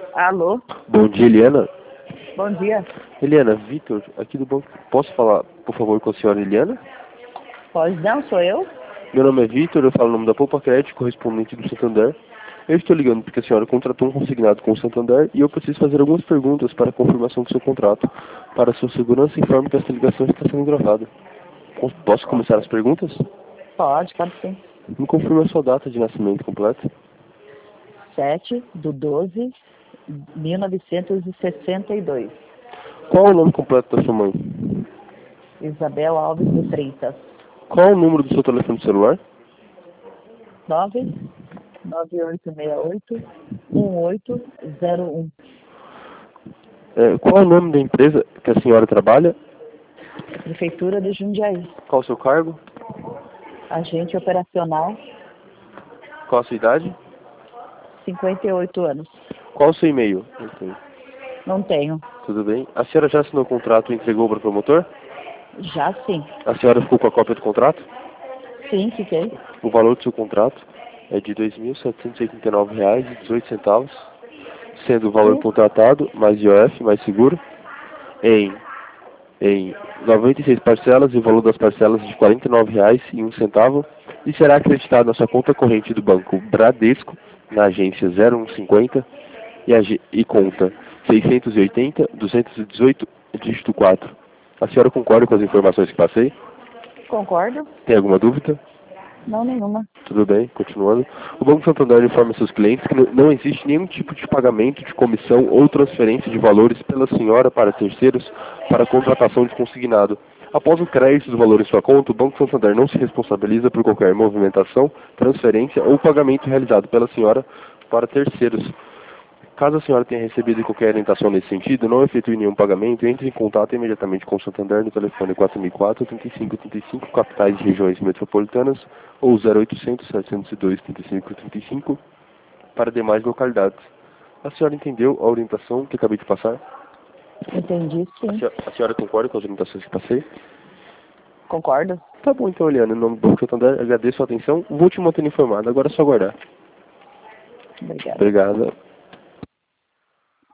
Alô? Bom dia, Eliana. Bom dia. Eliana, Vitor, aqui do banco. Posso falar, por favor, com a senhora Eliana? Pode não, sou eu? Meu nome é Vitor, eu falo o nome da Poupa Crédito, correspondente do Santander. Eu estou ligando porque a senhora contratou um consignado com o Santander e eu preciso fazer algumas perguntas para a confirmação do seu contrato. Para a sua segurança, informe que essa ligação está sendo gravada. Posso começar as perguntas? Pode, pode sim. Me confirme a sua data de nascimento completa. 7/12/1962. Qual é o nome completo da sua mãe? Isabel Alves do Freitas. Qual é o número do seu telefone celular? 99868-1801. Qual é o nome da empresa que a senhora trabalha? Prefeitura de Jundiaí. Qual o seu cargo? Agente operacional, Qual a sua idade? 58 anos. Qual o seu e-mail? Ok. Não tenho. Tudo bem. A senhora já assinou o contrato e entregou para o promotor? Já sim. A senhora ficou com a cópia do contrato? Sim, fiquei. O valor do seu contrato é de R$ 2.789,18, sendo o valor Sim. contratado mais IOF, mais seguro, em 96 parcelas e o valor das parcelas de R$ 49,01 e será acreditado na sua conta corrente do banco Bradesco, na agência 0150 e conta 680-218, dígito 4. A senhora concorda com as informações que passei? Concordo? Tem alguma dúvida? Não, nenhuma. Tudo bem, continuando. O Banco Santander informa seus clientes que não existe nenhum tipo de pagamento de comissão ou transferência de valores pela senhora para terceiros para a contratação de consignado. Após o crédito do valor em sua conta, o Banco Santander não se responsabiliza por qualquer movimentação, transferência ou pagamento realizado pela senhora para terceiros. Caso a senhora tenha recebido qualquer orientação nesse sentido, não efetue nenhum pagamento, entre em contato imediatamente com o Santander no telefone 4004-3535, capitais de regiões metropolitanas, ou 0800-702-3535, para demais localidades. A senhora entendeu a orientação que acabei de passar? Entendi, sim. A senhora concorda com as orientações que passei? Concordo. Tá bom, então, Eliana, em nome do Banco Santander, agradeço a atenção. Vou te manter informado, agora é só aguardar. Obrigada. Obrigada.